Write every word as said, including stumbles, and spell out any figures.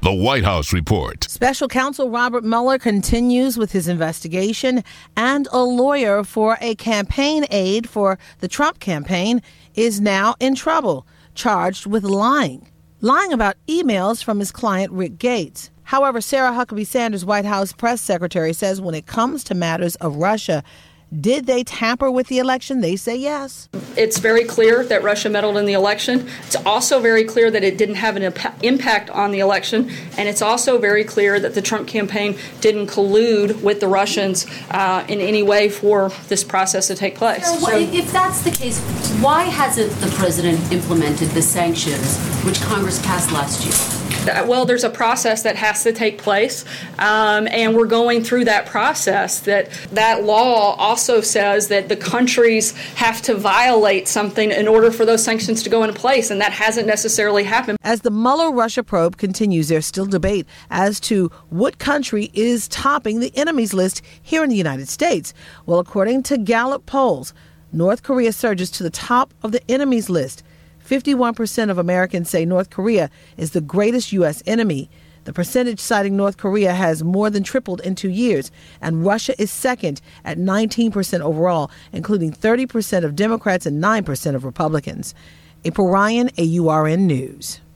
The White House Report. Special counsel Robert Mueller continues with his investigation, and a lawyer for a campaign aide for the Trump campaign is now in trouble, charged with lying. Lying about emails from his client, Rick Gates. However, Sarah Huckabee Sanders, White House press secretary, says when it comes to matters of Russia, did they tamper with the election? They say yes. It's very clear that Russia meddled in the election. It's also very clear that it didn't have an imp- impact on the election. And it's also very clear that the Trump campaign didn't collude with the Russians uh, in any way for this process to take place. So, so if that's the case, why hasn't the president implemented the sanctions which Congress passed last year? Well, there's a process that has to take place, um, and we're going through that process. That that law also says that the countries have to violate something in order for those sanctions to go into place, and that hasn't necessarily happened. As the Mueller-Russia probe continues, there's still debate as to what country is topping the enemies list here in the United States. Well, according to Gallup polls, North Korea surges to the top of the enemies list. fifty-one percent of Americans say North Korea is the greatest U S enemy. The percentage citing North Korea has more than tripled in two years, and Russia is second at nineteen percent overall, including thirty percent of Democrats and nine percent of Republicans. April Ryan, A U R N News.